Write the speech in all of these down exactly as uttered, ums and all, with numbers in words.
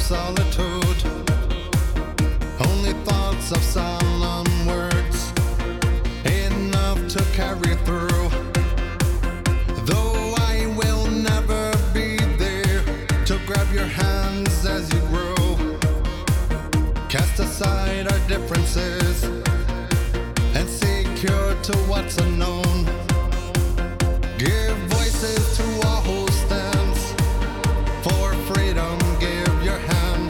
solitude, only thoughts of solemn words, enough to carry through. Though I will never be there to grab your hands as you grow, cast aside our differences and secure to what's unknown. Give voices to all who stands for freedom. Give your hands.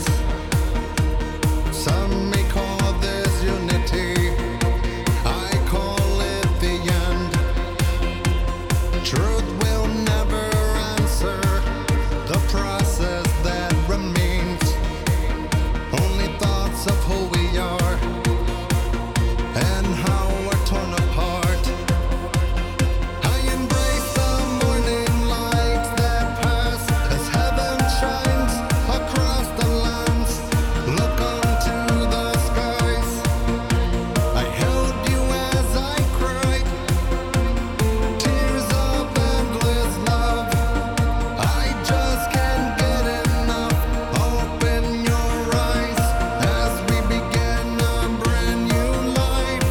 Some may call this unity, I call it the end. Truth will never answer the process that remains, only thoughts of who we are and how we're torn apart. I embrace the morning lights that pass as heaven shines across the lands. Look onto the skies. I held you as I cried, tears of endless love. I just can't get enough. Open your eyes as we begin a brand new life.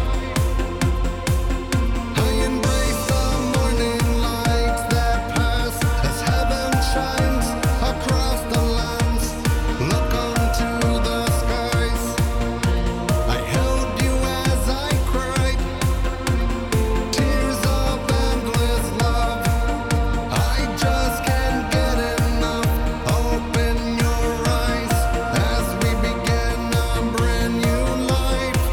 I embrace the morning lights that pass as heaven shines across the lands. Look onto the skies. I held you as I cried, tears of endless love. I just can't get enough. Open your eyes as we begin a brand new life.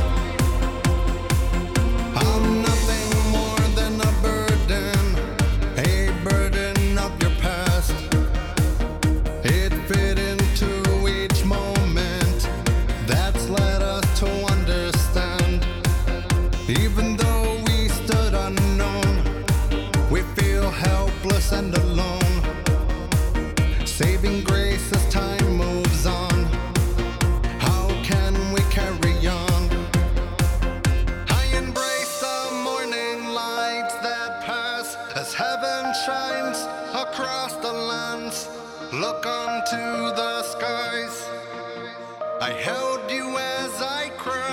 I'm nothing more than a burden, a burden of your past. It fit into each moment that's led us to understand. Even though we stood unknown, we feel helpless and alone. Saving grace as time moves on. How can we carry on? I embrace the morning lights that pass as heaven shines across the lands. Look onto the skies. I held you as I cried.